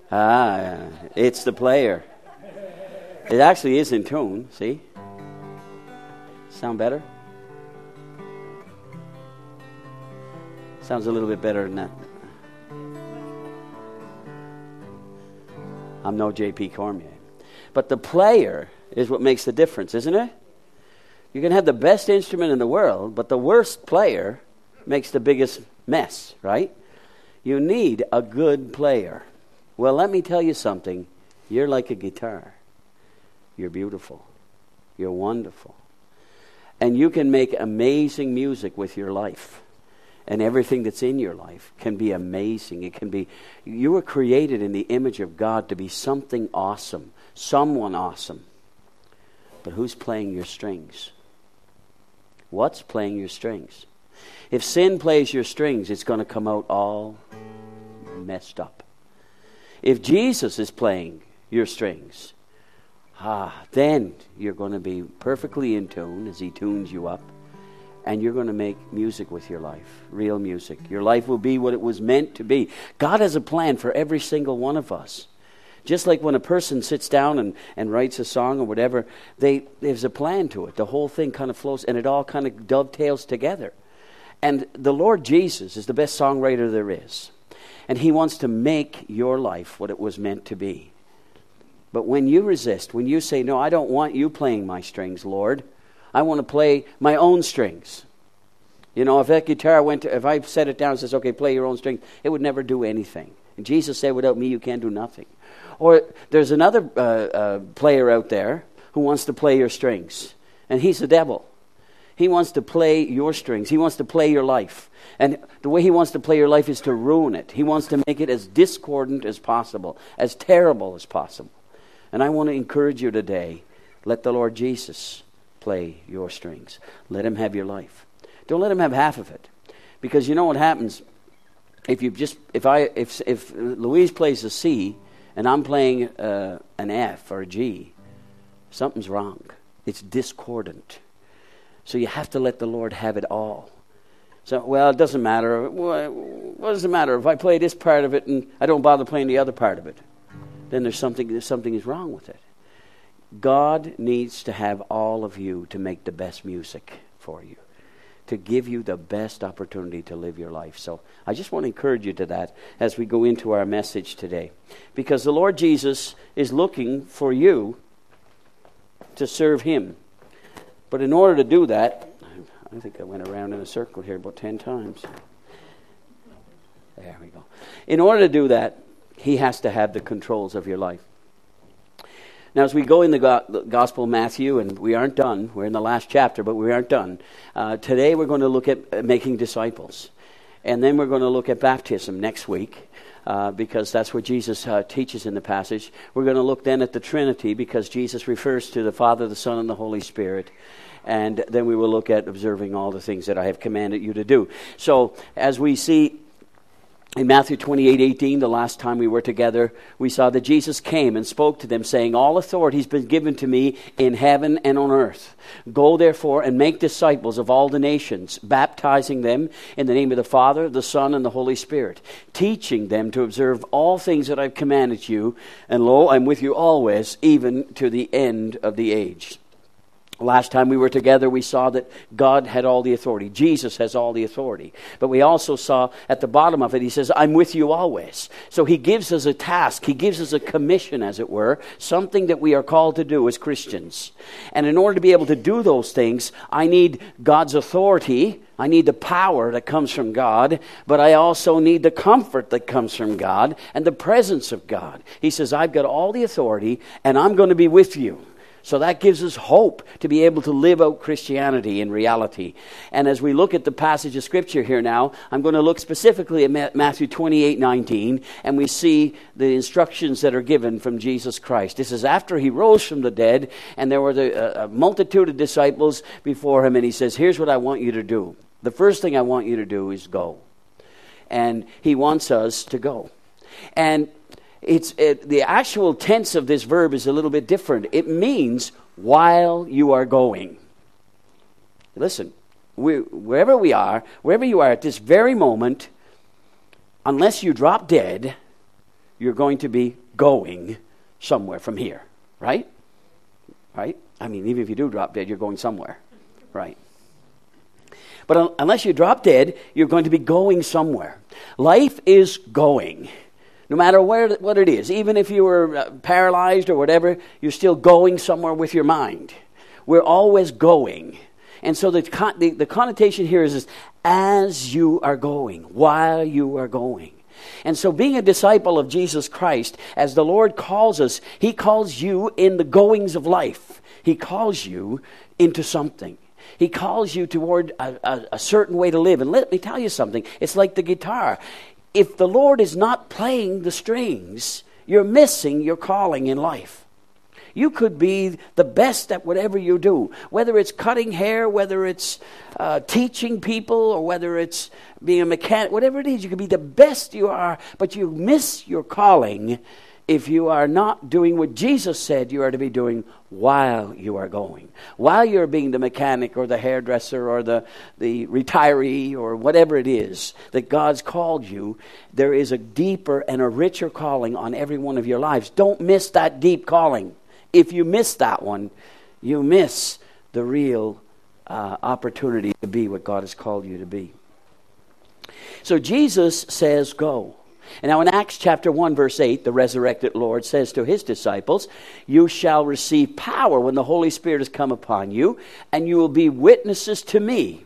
It's the player. It actually is in tune, see? Sound better? Sounds a little bit better than that. I'm no J.P. Cormier. But the player is what makes the difference, isn't it? You can have the best instrument in the world, but the worst player makes the biggest mess, right? You need a good player. Well, let me tell you something. You're like a guitar. You're beautiful. You're wonderful. And you can make amazing music with your life. And everything that's in your life can be amazing. It can be, you were created in the image of God to be something awesome, someone awesome. But who's playing your strings? What's playing your strings? If sin plays your strings, it's going to come out all messed up. If Jesus is playing your strings, then you're going to be perfectly in tune as he tunes you up. And you're going to make music with your life, real music. Your life will be what it was meant to be. God has a plan for every single one of us. Just like when a person sits down and writes a song or whatever, there's a plan to it. The whole thing kind of flows and it all kind of dovetails together. And the Lord Jesus is the best songwriter there is. And he wants to make your life what it was meant to be. But when you resist, when you say, no, I don't want you playing my strings, Lord. I want to play my own strings. You know, if that guitar if I set it down and says, okay, play your own strings, it would never do anything. And Jesus said, without me, you can't do nothing. Or there's another player out there who wants to play your strings. And he's the devil. He wants to play your strings. He wants to play your life. And the way he wants to play your life is to ruin it. He wants to make it as discordant as possible, as terrible as possible. And I want to encourage you today, let the Lord Jesus play your strings. Let him have your life. Don't let him have half of it. Because you know what happens? If Louise plays a C and I'm playing an F or a G, something's wrong. It's discordant. So you have to let the Lord have it all. So, well, it doesn't matter. What does it matter if I play this part of it and I don't bother playing the other part of it? Then there's something is wrong with it. God needs to have all of you to make the best music for you, to give you the best opportunity to live your life. So I just want to encourage you to that as we go into our message today. Because the Lord Jesus is looking for you to serve him. But in order to do that, I think I went around in a circle here about 10 times. There we go. In order to do that, he has to have the controls of your life. Now, as we go in the Gospel of Matthew, and we aren't done. We're in the last chapter, but we aren't done. Today, we're going to look at making disciples. And then we're going to look at baptism next week, because that's what Jesus teaches in the passage. We're going to look then at the Trinity, because Jesus refers to the Father, the Son, and the Holy Spirit. And then we will look at observing all the things that I have commanded you to do. So, as we see in Matthew 28:18, the last time we were together, we saw that Jesus came and spoke to them, saying, all authority has been given to me in heaven and on earth. Go therefore and make disciples of all the nations, baptizing them in the name of the Father, the Son, and the Holy Spirit, teaching them to observe all things that I've commanded you. And lo, I'm with you always, even to the end of the age. Last time we were together, we saw that God had all the authority. Jesus has all the authority. But we also saw at the bottom of it, he says, I'm with you always. So he gives us a task. He gives us a commission, as it were, something that we are called to do as Christians. And in order to be able to do those things, I need God's authority. I need the power that comes from God, but I also need the comfort that comes from God and the presence of God. He says, I've got all the authority, and I'm going to be with you. So that gives us hope to be able to live out Christianity in reality. And as we look at the passage of Scripture here now, I'm going to look specifically at Matthew 28:19, and we see the instructions that are given from Jesus Christ. This is after he rose from the dead, and there were a multitude of disciples before him, and he says, here's what I want you to do. The first thing I want you to do is go. And he wants us to go. And the actual tense of this verb is a little bit different. It means while you are going. Listen, wherever you are at this very moment, unless you drop dead, you're going to be going somewhere from here, right? Right? I mean, even if you do drop dead, you're going somewhere, right? But unless you drop dead, you're going to be going somewhere. Life is going. No matter what it is, even if you were paralyzed or whatever, you're still going somewhere with your mind. We're always going. And so the connotation here is this, as you are going, while you are going. And so being a disciple of Jesus Christ, as the Lord calls us, He calls you in the goings of life. He calls you into something. He calls you toward a certain way to live. And let me tell you something. It's like the guitar. If the Lord is not playing the strings, you're missing your calling in life. You could be the best at whatever you do, whether it's cutting hair, whether it's teaching people, or whether it's being a mechanic, whatever it is, you could be the best you are, but you miss your calling if you are not doing what Jesus said you are to be doing while you are going. While you're being the mechanic or the hairdresser or the retiree or whatever it is that God's called you, there is a deeper and a richer calling on every one of your lives. Don't miss that deep calling. If you miss that one, you miss the real opportunity to be what God has called you to be. So Jesus says, go. And now in Acts chapter 1 verse 8, the resurrected Lord says to His disciples, you shall receive power when the Holy Spirit has come upon you, and you will be witnesses to me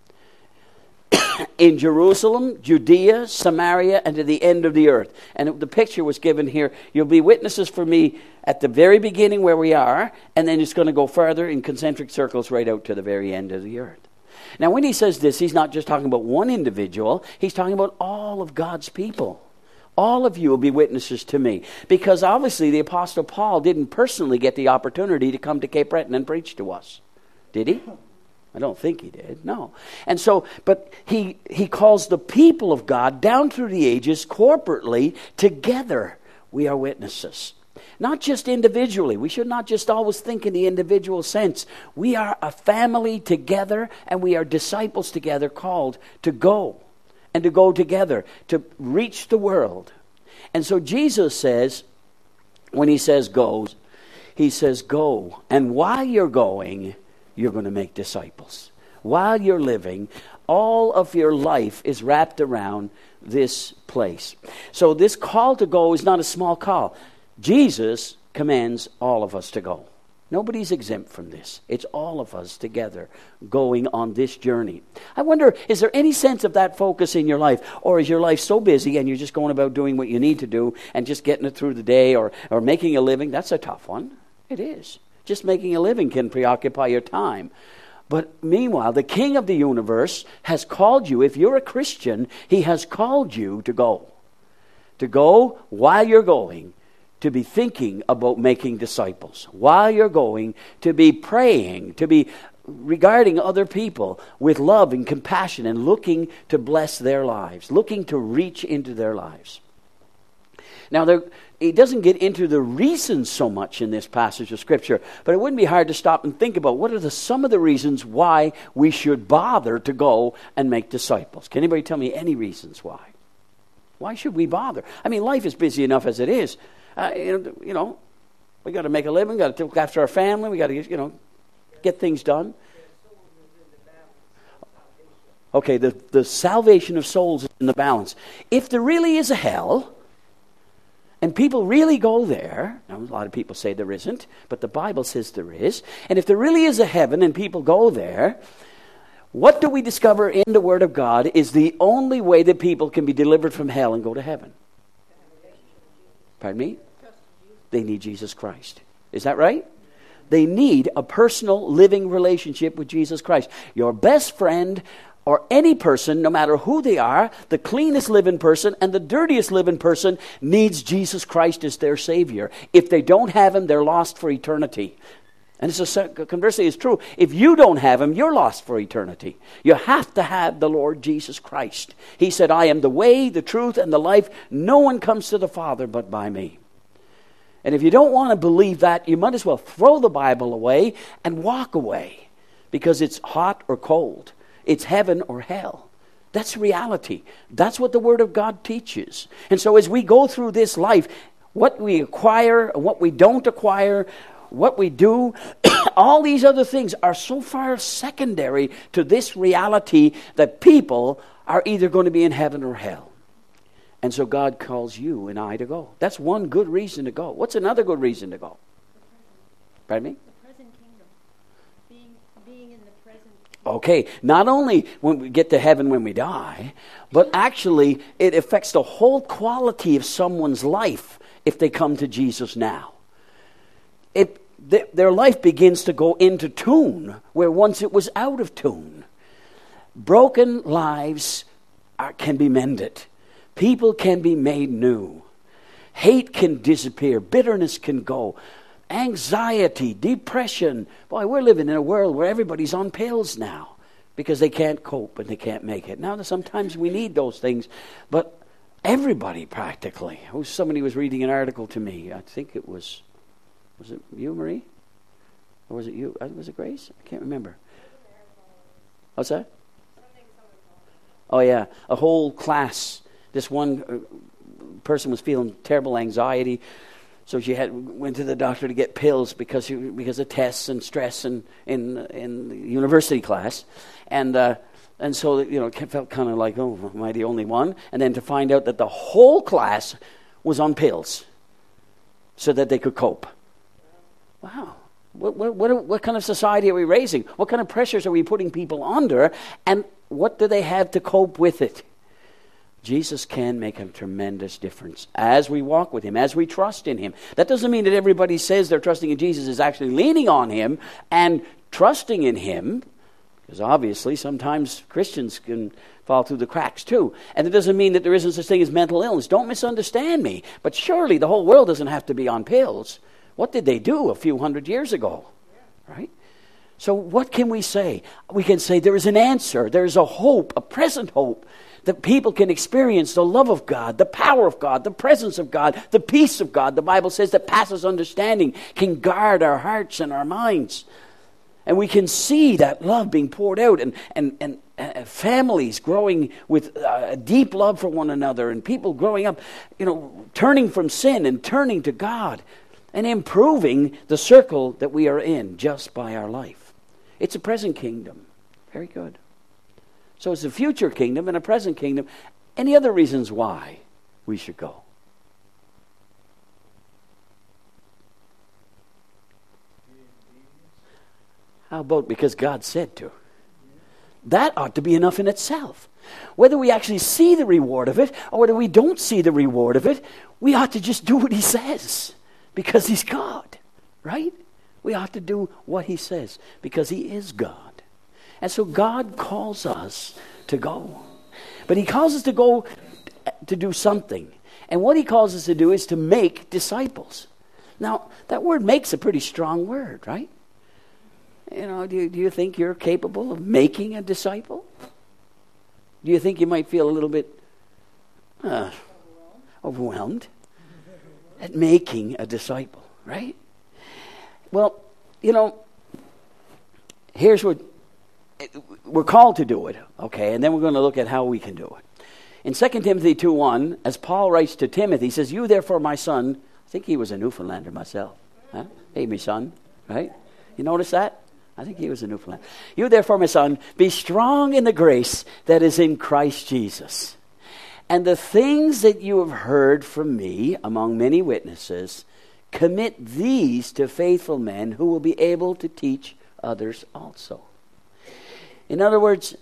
in Jerusalem, Judea, Samaria, and to the end of the earth. And the picture was given here. You'll be witnesses for me at the very beginning where we are, and then it's going to go further in concentric circles right out to the very end of the earth. Now when He says this, He's not just talking about one individual. He's talking about all of God's people. All of you will be witnesses to me. Because obviously the Apostle Paul didn't personally get the opportunity to come to Cape Breton and preach to us. Did he? I don't think he did, no. And so, but he calls the people of God down through the ages corporately, together we are witnesses. Not just individually. We should not just always think in the individual sense. We are a family together, and we are disciples together, called to go. And to go together, to reach the world. And so Jesus says, when He says go, He says go. And while you're going, you're going to make disciples. While you're living, all of your life is wrapped around this place. So this call to go is not a small call. Jesus commands all of us to go. Nobody's exempt from this. It's all of us together going on this journey. I wonder, is there any sense of that focus in your life? Or is your life so busy and you're just going about doing what you need to do and just getting it through the day or making a living? That's a tough one. It is. Just making a living can preoccupy your time. But meanwhile, the King of the universe has called you. If you're a Christian, He has called you to go. To go while you're going. To be thinking about making disciples. While you're going, to be praying, to be regarding other people with love and compassion and looking to bless their lives, looking to reach into their lives. Now, he doesn't get into the reasons so much in this passage of Scripture, but it wouldn't be hard to stop and think about what are some of the reasons why we should bother to go and make disciples. Can anybody tell me any reasons why? Why should we bother? I mean, life is busy enough as it is. You know, we got to make a living, we got to look after our family, we got to, get things done. Okay, the salvation of souls is in the balance. If there really is a hell, and people really go there, now a lot of people say there isn't, but the Bible says there is, and if there really is a heaven and people go there, what do we discover in the Word of God is the only way that people can be delivered from hell and go to heaven? Pardon me? They need Jesus Christ. Is that right? They need a personal living relationship with Jesus Christ. Your best friend or any person, no matter who they are, the cleanest living person and the dirtiest living person needs Jesus Christ as their Savior. If they don't have Him, they're lost for eternity. And conversely, it's true. If you don't have Him, you're lost for eternity. You have to have the Lord Jesus Christ. He said, I am the way, the truth, and the life. No one comes to the Father but by me. And if you don't want to believe that, you might as well throw the Bible away and walk away. Because it's hot or cold. It's heaven or hell. That's reality. That's what the Word of God teaches. And so as we go through this life, what we acquire and what we don't acquire, what we do, all these other things are so far secondary to this reality that people are either going to be in heaven or hell. And so God calls you and I to go. That's one good reason to go. What's another good reason to go? Pardon me? The present kingdom. Being in the present kingdom. Okay, not only when we get to heaven when we die, but actually it affects the whole quality of someone's life if they come to Jesus now. Their life begins to go into tune where once it was out of tune. Broken lives can be mended. People can be made new. Hate can disappear. Bitterness can go. Anxiety, depression. Boy, we're living in a world where everybody's on pills now because they can't cope and they can't make it. Now, sometimes we need those things, but everybody practically. Somebody was reading an article to me. I think it was it you, Marie? Or was it you? Was it Grace? I can't remember. What's that? Oh, yeah. A whole class. This one person was feeling terrible anxiety. So she went to the doctor to get pills because of tests and stress in the university class. And so, it felt kind of like, oh, am I the only one? And then to find out that the whole class was on pills so that they could cope. Wow. What kind of society are we raising? What kind of pressures are we putting people under? And what do they have to cope with it? Jesus can make a tremendous difference as we walk with Him, as we trust in Him. That doesn't mean that everybody says they're trusting in Jesus is actually leaning on Him and trusting in Him, because obviously sometimes Christians can fall through the cracks too. And it doesn't mean that there isn't such thing as mental illness. Don't misunderstand me. But surely the whole world doesn't have to be on pills. What did they do a few hundred years ago? Right? So what can we say? We can say there is an answer. There is a hope, a present hope, that people can experience the love of God, the power of God, the presence of God, the peace of God. The Bible says that passes understanding can guard our hearts and our minds. And we can see that love being poured out and families growing with a deep love for one another and people growing up, turning from sin and turning to God and improving the circle that we are in just by our life. It's a present kingdom. Very good. So it's a future kingdom and a present kingdom. Any other reasons why we should go? How about because God said to? That ought to be enough in itself. Whether we actually see the reward of it or whether we don't see the reward of it, we ought to just do what He says because He's God, right? We ought to do what He says because He is God. And so God calls us to go. But He calls us to go to do something. And what He calls us to do is to make disciples. Now, that word makes a pretty strong word, right? Do you think you're capable of making a disciple? Do you think you might feel a little bit overwhelmed at making a disciple, right? Well, here's what we're called to do it, okay? And then we're going to look at how we can do it. In 2 Timothy 2:1, as Paul writes to Timothy, he says, "You therefore, my son," I think he was a Newfoundlander myself. Huh? Hey, my son, right? You notice that? I think he was a Newfoundlander. "You therefore, my son, be strong in the grace that is in Christ Jesus. And the things that you have heard from me among many witnesses, commit these to faithful men who will be able to teach others also." In other words,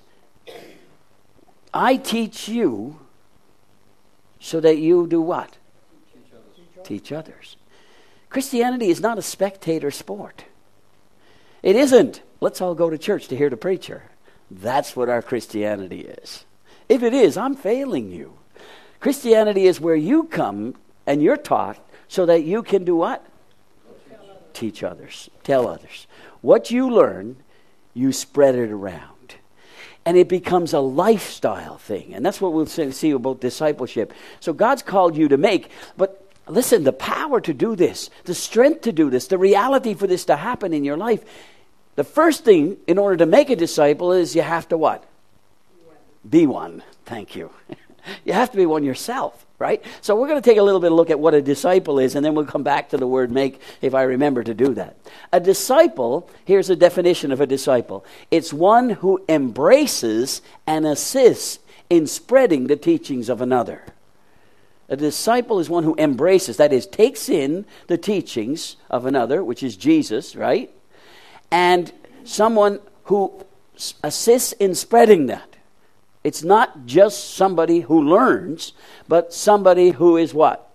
I teach you so that you do what? Teach others. Christianity is not a spectator sport. It isn't, let's all go to church to hear the preacher. That's what our Christianity is. If it is, I'm failing you. Christianity is where you come and you're taught so that you can do what? Teach others. Tell others. What you learn, you spread it around. And it becomes a lifestyle thing. And that's what we'll see about discipleship. So God's called you to make. But listen, the power to do this, the strength to do this, the reality for this to happen in your life, the first thing in order to make a disciple is you have to what? Be one. Thank you. You have to be one yourself, right? So we're going to take a little bit of a look at what a disciple is, and then we'll come back to the word make if I remember to do that. A disciple, here's a definition of a disciple. It's one who embraces and assists in spreading the teachings of another. A disciple is one who embraces, that is, takes in the teachings of another, which is Jesus, right? And someone who assists in spreading that. It's not just somebody who learns, but somebody who is what?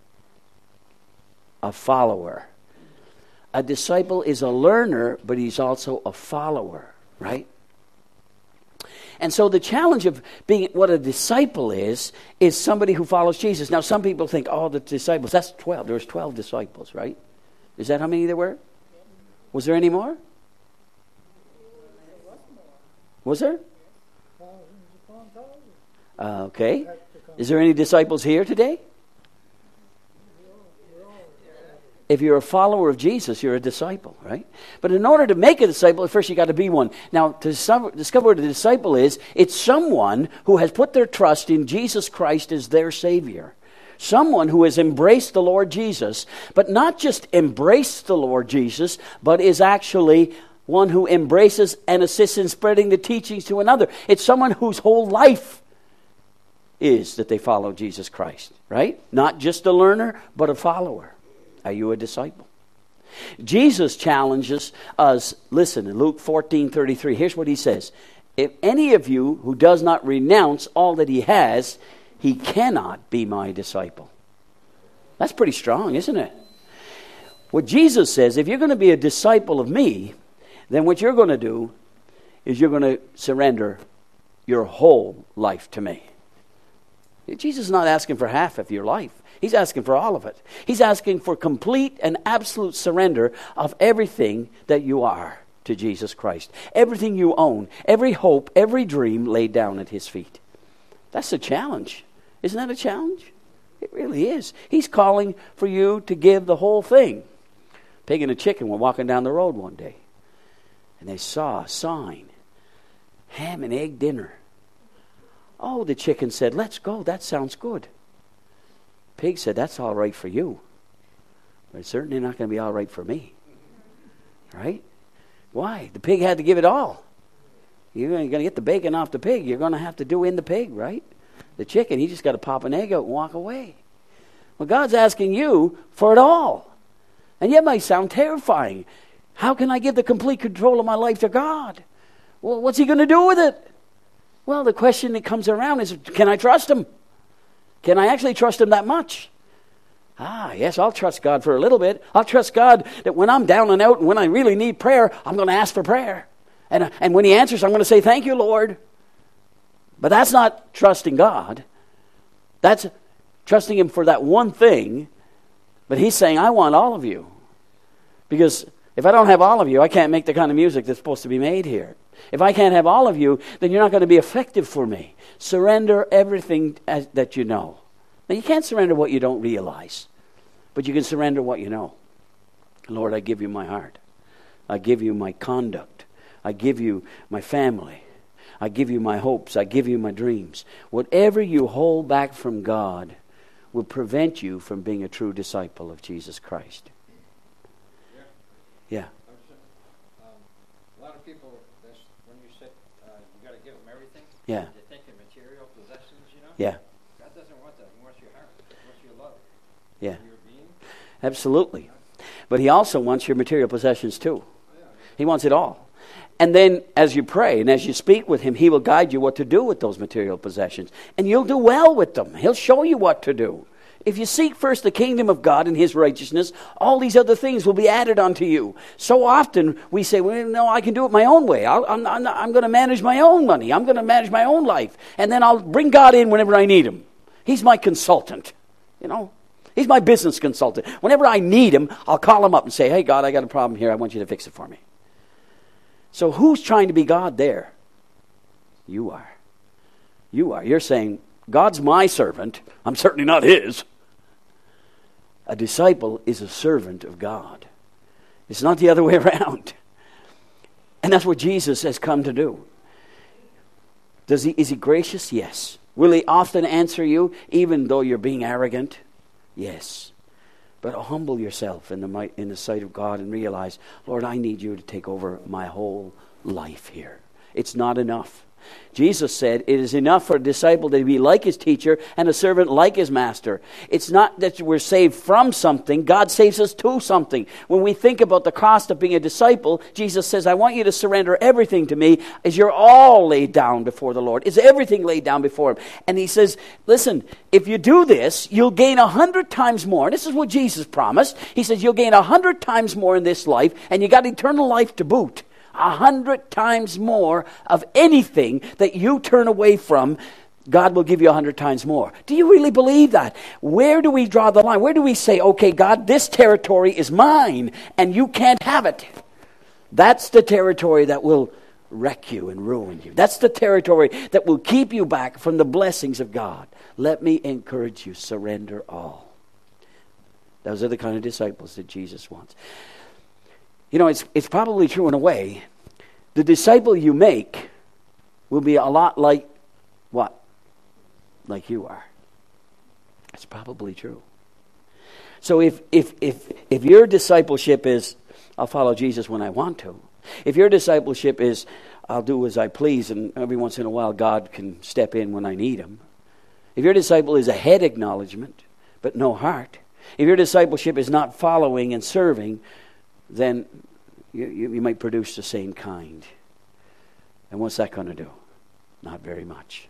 A follower. A disciple is a learner, but he's also a follower, right? And so the challenge of being what a disciple is somebody who follows Jesus. Now some people think, oh, the disciples, that's 12. There was 12 disciples, right? Is that how many there were? Was there any more? Was there? Okay. Is there any disciples here today? If you're a follower of Jesus, you're a disciple, right? But in order to make a disciple, first you got to be one. Now, to discover what a disciple is, it's someone who has put their trust in Jesus Christ as their Savior. Someone who has embraced the Lord Jesus, but not just embraced the Lord Jesus, but is actually one who embraces and assists in spreading the teachings to another. It's someone whose whole life is that they follow Jesus Christ, right? Not just a learner, but a follower. Are you a disciple? Jesus challenges us. Listen, in Luke 14:33, here's what he says. If any of you who does not renounce all that he has, he cannot be my disciple. That's pretty strong, isn't it? What Jesus says, if you're going to be a disciple of me, then what you're going to do is you're going to surrender your whole life to me. Jesus is not asking for half of your life. He's asking for all of it. He's asking for complete and absolute surrender of everything that you are to Jesus Christ. Everything you own, every hope, every dream laid down at his feet. That's a challenge. Isn't that a challenge? It really is. He's calling for you to give the whole thing. Pig and a chicken were walking down the road one day, and they saw a sign, ham and egg dinner. Oh, the chicken said, let's go. That sounds good. Pig said, that's all right for you, but it's certainly not going to be all right for me. Right? Why? The pig had to give it all. You're going to get the bacon off the pig. You're going to have to do in the pig, right? The chicken, he just got to pop an egg out and walk away. Well, God's asking you for it all. And yet it might sound terrifying. How can I give the complete control of my life to God? Well, what's he going to do with it? Well, the question that comes around is, can I trust him? Can I actually trust him that much? Yes, I'll trust God for a little bit. I'll trust God that when I'm down and out and when I really need prayer, I'm going to ask for prayer. And when he answers, I'm going to say, thank you, Lord. But that's not trusting God. That's trusting him for that one thing. But he's saying, I want all of you. Because if I don't have all of you, I can't make the kind of music that's supposed to be made here. If I can't have all of you, then you're not going to be effective for me. Surrender everything that you know. Now, you can't surrender what you don't realize, but you can surrender what you know. Lord, I give you my heart. I give you my conduct. I give you my family. I give you my hopes. I give you my dreams. Whatever you hold back from God will prevent you from being a true disciple of Jesus Christ. Yeah. A lot of people, when you say you got to give them everything, Yeah. they think of material possessions, you know? Yeah. God doesn't want that. He wants your heart. He wants your love. Yeah. Your being. Absolutely. But he also wants your material possessions too. He wants it all. And then as you pray and as you speak with him, he will guide you what to do with those material possessions. And you'll do well with them. He'll show you what to do. If you seek first the kingdom of God and his righteousness, all these other things will be added unto you. So often we say, well, no, I can do it my own way. I'm going to manage my own money. I'm going to manage my own life. And then I'll bring God in whenever I need him. He's my consultant, you know. He's my business consultant. Whenever I need him, I'll call him up and say, hey, God, I got a problem here. I want you to fix it for me. So who's trying to be God there? You are. You are. You're saying, God's my servant. I'm certainly not his. A disciple is a servant of God. It's not the other way around. And that's what Jesus has come to do. Is he gracious? Yes. Will he often answer you, even though you're being arrogant? Yes. But humble yourself in the sight of God and realize, Lord, I need you to take over my whole life here. It's not enough. Jesus said, it is enough for a disciple to be like his teacher and a servant like his master. It's not that we're saved from something. God saves us to something. When we think about the cost of being a disciple, Jesus says, I want you to surrender everything to me as you're all laid down before the Lord. Is everything laid down before him? And he says, listen, if you do this, you'll gain 100 times more. And this is what Jesus promised. He says, you'll gain 100 times more in this life, and you got eternal life to boot. 100 times more of anything that you turn away from, God will give you 100 times more. Do you really believe that? Where do we draw the line? Where do we say, okay, God, this territory is mine and you can't have it? That's the territory that will wreck you and ruin you. That's the territory that will keep you back from the blessings of God. Let me encourage you, surrender all. Those are the kind of disciples that Jesus wants. You know, it's probably true in a way. The disciple you make will be a lot like what? Like you are. It's probably true. So if your discipleship is, I'll follow Jesus when I want to. If your discipleship is, I'll do as I please, and every once in a while God can step in when I need him. If your disciple is a head acknowledgement, but no heart. If your discipleship is not following and serving, then you might produce the same kind. And what's that going to do? Not very much.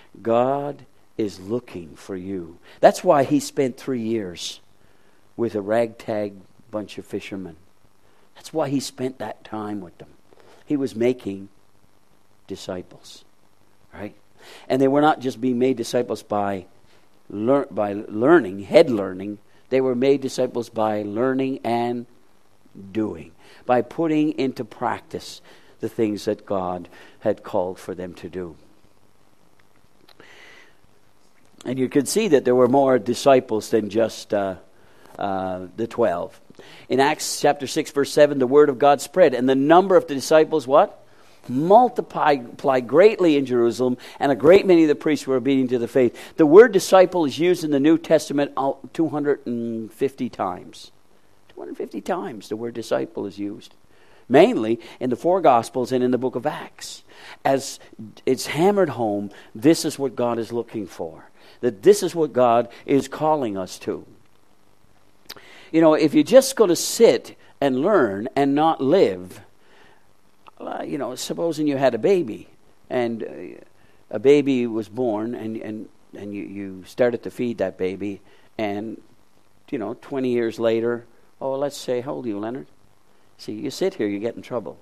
God is looking for you. That's why he spent 3 years with a ragtag bunch of fishermen. That's why he spent that time with them. He was making disciples, right? And they were not just being made disciples by learning, head learning. They were made disciples by learning and doing, by putting into practice the things that God had called for them to do. And you could see that there were more disciples than just the 12. In Acts chapter 6, verse 7, the word of God spread, and the number of the disciples, what? Multiplied greatly in Jerusalem, and a great many of the priests were obedient to the faith. The word disciple is used in the New Testament 250 times. 250 times the word disciple is used. Mainly in the 4 Gospels and in the book of Acts. As it's hammered home, this is what God is looking for. That this is what God is calling us to. You know, if you're just going to sit and learn and not live, you know, supposing you had a baby and a baby was born and you started to feed that baby and, you know, 20 years later, oh, let's say, how old are you, Leonard? See, you sit here, you get in trouble.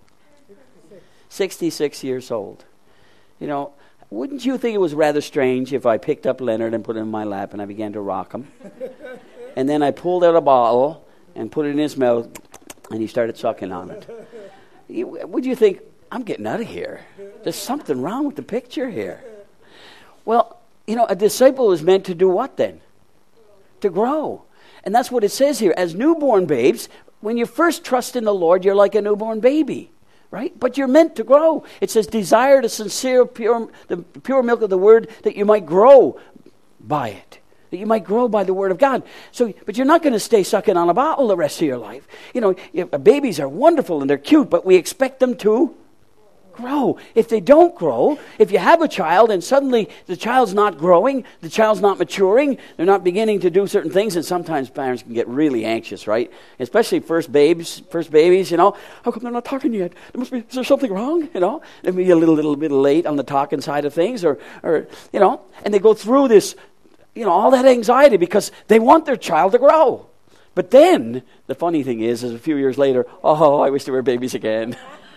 66 years old. You know, wouldn't you think it was rather strange if I picked up Leonard and put him in my lap and I began to rock him? And then I pulled out a bottle and put it in his mouth and he started sucking on it. Would you think, I'm getting out of here. There's something wrong with the picture here. Well, you know, a disciple is meant to do what then? To grow. And that's what it says here. As newborn babes, when you first trust in the Lord, you're like a newborn baby, right? But you're meant to grow. It says, desire the sincere, the pure milk of the word, that you might grow by it. That you might grow by the word of God. So, but you're not going to stay sucking on a bottle the rest of your life. You know, babies are wonderful and they're cute, but we expect them to grow. If they don't grow, if you have a child and suddenly the child's not growing, the child's not maturing, they're not beginning to do certain things, and sometimes parents can get really anxious, right? Especially first babies, you know. How come they're not talking yet? Is there something wrong? You know, they may be a little bit late on the talking side of things, or you know, and they go through this, you know, all that anxiety because they want their child to grow. But then the funny thing is a few years later, oh, I wish they were babies again.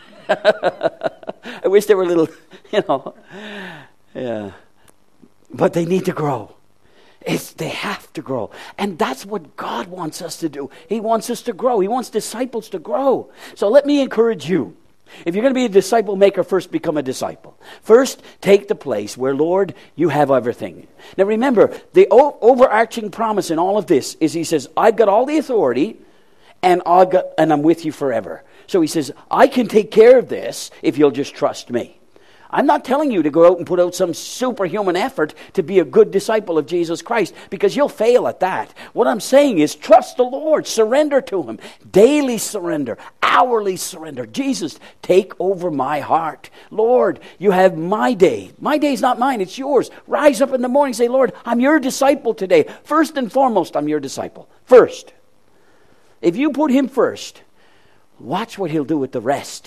I wish they were little, you know. Yeah. But they need to grow. They have to grow. And that's what God wants us to do. He wants us to grow. He wants disciples to grow. So let me encourage you. If you're going to be a disciple maker, first become a disciple. First, take the place where, Lord, you have everything. Now remember, the overarching promise in all of this is he says, I've got all the authority and I'm with you forever. So he says, I can take care of this if you'll just trust me. I'm not telling you to go out and put out some superhuman effort to be a good disciple of Jesus Christ, because you'll fail at that. What I'm saying is trust the Lord, surrender to Him, daily surrender, hourly surrender. Jesus, take over my heart. Lord, you have my day. My day's not mine, it's yours. Rise up in the morning and say, Lord, I'm your disciple today. First and foremost, I'm your disciple. First. If you put Him first, watch what He'll do with the rest.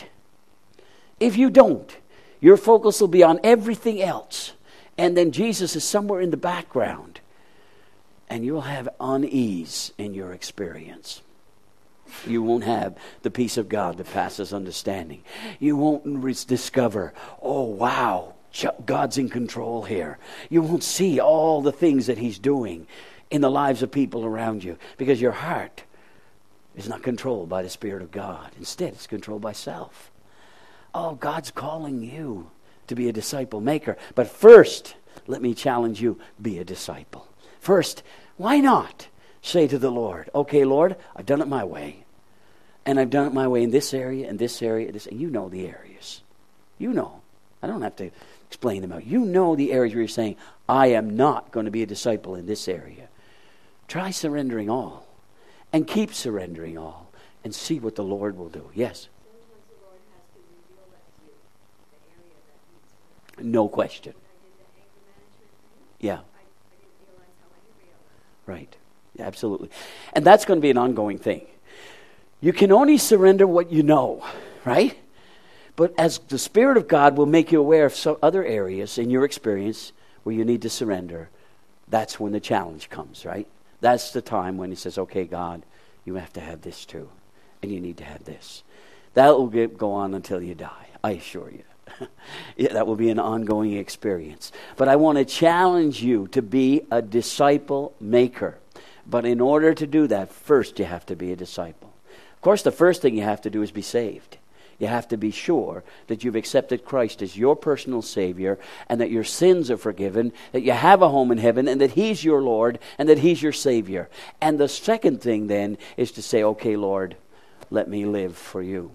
If you don't, your focus will be on everything else. And then Jesus is somewhere in the background. And you'll have unease in your experience. You won't have the peace of God that passes understanding. You won't discover, oh wow, God's in control here. You won't see all the things that He's doing in the lives of people around you, because your heart is not controlled by the Spirit of God. Instead, it's controlled by self. Oh, God's calling you to be a disciple maker. But first, let me challenge you, be a disciple. First, why not say to the Lord, okay, Lord, I've done it my way. And I've done it my way in this area, and this area, and this. And you know the areas. You know. I don't have to explain them out. You know the areas where you're saying, I am not going to be a disciple in this area. Try surrendering all. And keep surrendering all. And see what the Lord will do. Yes? Sometimes the Lord has to reveal that to you, the area that needs work. No question. When I did the anger management thing, Yeah. I didn't realize how angry I was. Right. Absolutely. And that's going to be an ongoing thing. You can only surrender what you know, right? But as the Spirit of God will make you aware of some other areas in your experience where you need to surrender, that's when the challenge comes, right? That's the time when He says, okay, God, you have to have this too. And you need to have this. That will go on until you die, I assure you. Yeah, that will be an ongoing experience. But I want to challenge you to be a disciple maker. But in order to do that, first you have to be a disciple. Of course, the first thing you have to do is be saved. You have to be sure that you've accepted Christ as your personal Savior, and that your sins are forgiven, that you have a home in heaven, and that He's your Lord, and that He's your Savior. And the second thing then is to say, okay, Lord, let me live for you.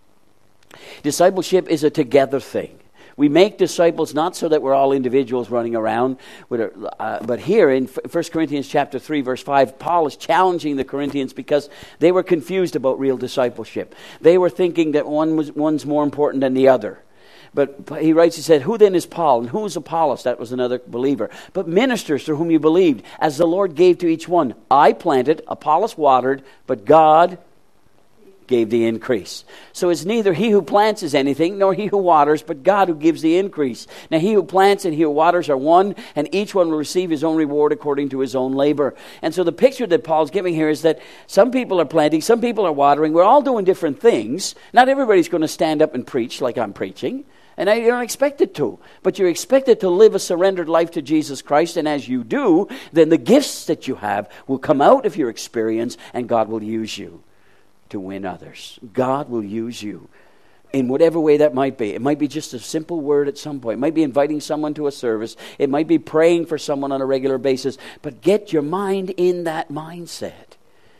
Discipleship is a together thing. We make disciples not so that we're all individuals running around, but here in 1 Corinthians chapter 3, verse 5, Paul is challenging the Corinthians because they were confused about real discipleship. They were thinking that one's more important than the other. But he writes, he said, who then is Paul and who is Apollos? That was another believer. But ministers through whom you believed, as the Lord gave to each one. I planted, Apollos watered, but God gave the increase. So it's neither he who plants is anything, nor he who waters, but God who gives the increase. Now he who plants and he who waters are one, and each one will receive his own reward according to his own labor. And so the picture that Paul's giving here is that some people are planting, some people are watering. We're all doing different things. Not everybody's going to stand up and preach like I'm preaching. And you don't expect it to. But you're expected to live a surrendered life to Jesus Christ. And as you do, then the gifts that you have will come out of your experience, and God will use you to win others. God will use you in whatever way that might be. It might be just a simple word at some point. It might be inviting someone to a service. It might be praying for someone on a regular basis. But get your mind in that mindset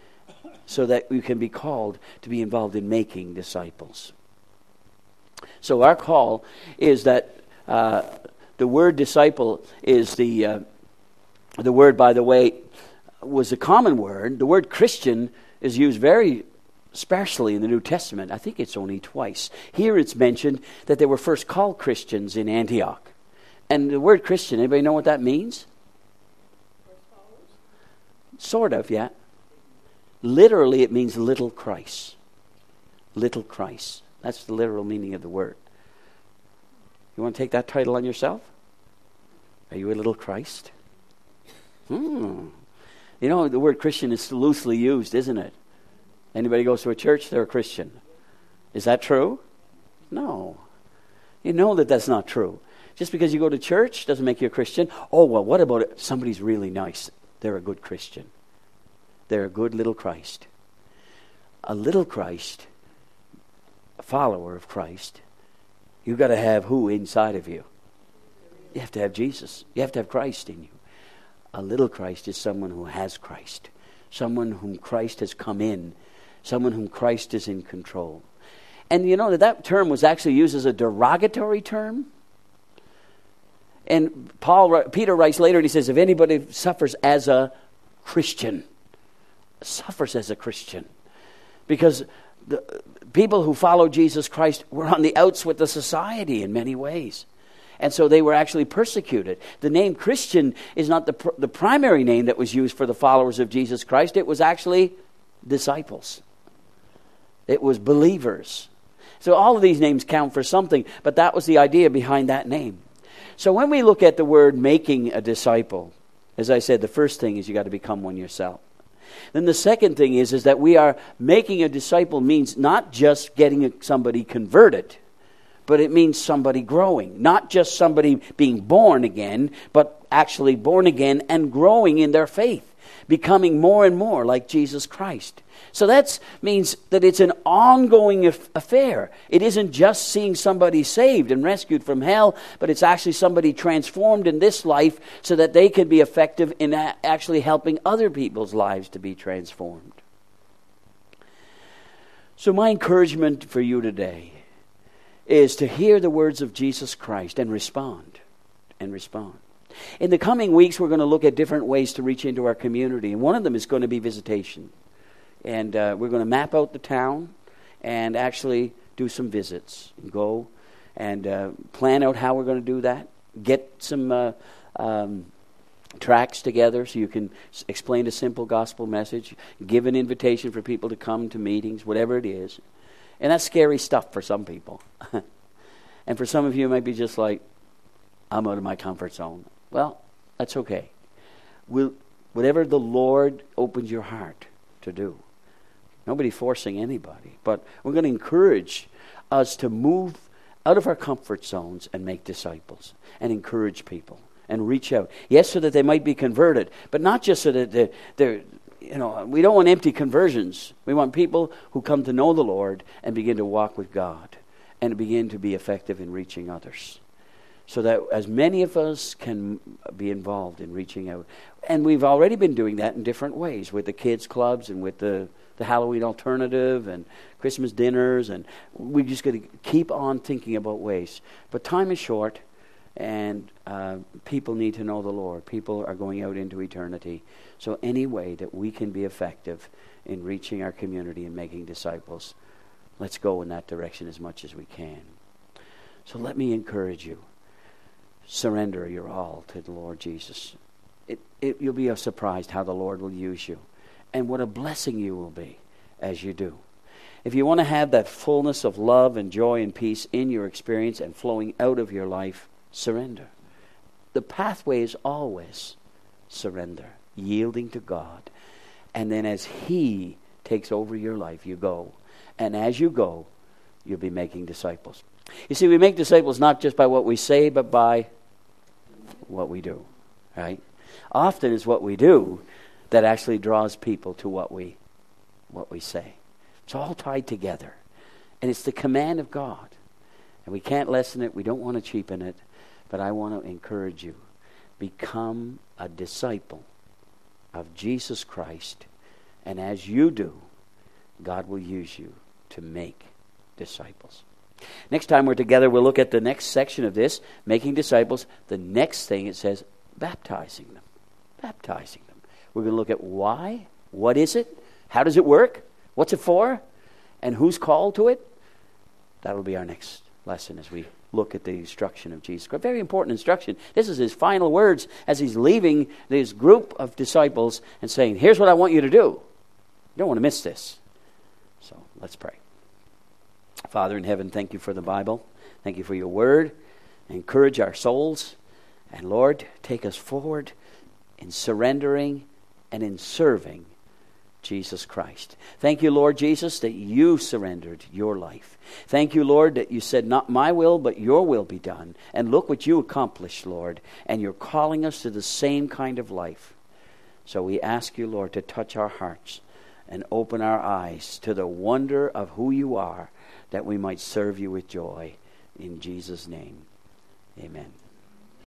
so that you can be called to be involved in making disciples. So our call is that the word disciple is the word, by the way, was a common word. The word Christian is used very sparsely in the New Testament. I think it's only twice. Here it's mentioned that they were first called Christians in Antioch. And the word Christian, anybody know what that means? Sort of, yeah. Literally it means little Christ. Little Christ. That's the literal meaning of the word. You want to take that title on yourself? Are you a little Christ? You know, the word Christian is loosely used, isn't it? Anybody goes to a church, they're a Christian. Is that true? No. You know that that's not true. Just because you go to church doesn't make you a Christian. Oh, well, what about it? Somebody's really nice. They're a good Christian. They're a good little Christ. A little Christ, a follower of Christ, you've got to have who inside of you? You have to have Jesus. You have to have Christ in you. A little Christ is someone who has Christ. Someone whom Christ has come in. Someone whom Christ is in control. And you know that term was actually used as a derogatory term And Peter writes later, and he says, if anybody suffers as a Christian, because the people who follow Jesus Christ were on the outs with the society in many ways. And so they were actually persecuted. The name Christian is not the primary name that was used for the followers of Jesus Christ. It was actually disciples. It was believers. So all of these names count for something, but that was the idea behind that name. So when we look at the word making a disciple, as I said, the first thing is you got to become one yourself. Then the second thing is that we are making a disciple means not just getting somebody converted, but it means somebody growing. Not just somebody being born again, but actually born again and growing in their faith, becoming more and more like Jesus Christ. So that means that it's an ongoing affair. It isn't just seeing somebody saved and rescued from hell, but it's actually somebody transformed in this life so that they can be effective in actually helping other people's lives to be transformed. So my encouragement for you today is to hear the words of Jesus Christ and respond. In the coming weeks, we're going to look at different ways to reach into our community, and one of them is going to be visitation. And we're going to map out the town and actually do some visits. Go and plan out how we're going to do that. Get some tracts together so you can explain a simple gospel message. Give an invitation for people to come to meetings, whatever it is. And that's scary stuff for some people. And for some of you, it might be just like, I'm out of my comfort zone. Well, that's okay. Whatever the Lord opens your heart to do. Nobody's forcing anybody. But we're going to encourage us to move out of our comfort zones and make disciples and encourage people and reach out. Yes, so that they might be converted, but not just so that they're we don't want empty conversions. We want people who come to know the Lord and begin to walk with God and begin to be effective in reaching others. So that as many of us can be involved in reaching out. And we've already been doing that in different ways with the kids' clubs and with the Halloween alternative and Christmas dinners. And we're just going to keep on thinking about ways. But time is short, and people need to know the Lord. People are going out into eternity. So any way that we can be effective in reaching our community and making disciples, let's go in that direction as much as we can. So let me encourage you. Surrender your all to the Lord Jesus. You'll be surprised how the Lord will use you. And what a blessing you will be as you do. If you want to have that fullness of love and joy and peace in your experience and flowing out of your life, surrender. The pathway is always surrender, yielding to God. And then as He takes over your life, you go. And as you go, you'll be making disciples. You see, we make disciples not just by what we say, but by what we do, right? Often it's what we do that actually draws people to what we say. It's all tied together. And it's the command of God. And we can't lessen it. We don't want to cheapen it. But I want to encourage you. Become a disciple of Jesus Christ. And as you do, God will use you to make disciples. Next time we're together, we'll look at the next section of this, making disciples. The next thing it says, baptizing them. Baptizing them. We're going to look at why, what is it, how does it work, what's it for, and who's called to it. That'll be our next lesson as we look at the instruction of Jesus Christ. Very important instruction. This is His final words as He's leaving this group of disciples and saying, here's what I want you to do. You don't want to miss this. So let's pray. Father in heaven, thank you for the Bible. Thank you for your word. Encourage our souls. And Lord, take us forward in surrendering and in serving Jesus Christ. Thank you, Lord Jesus, that you surrendered your life. Thank you, Lord, that you said, not my will, but your will be done. And look what you accomplished, Lord. And you're calling us to the same kind of life. So we ask you, Lord, to touch our hearts and open our eyes to the wonder of who you are, that we might serve you with joy. In Jesus' name, amen.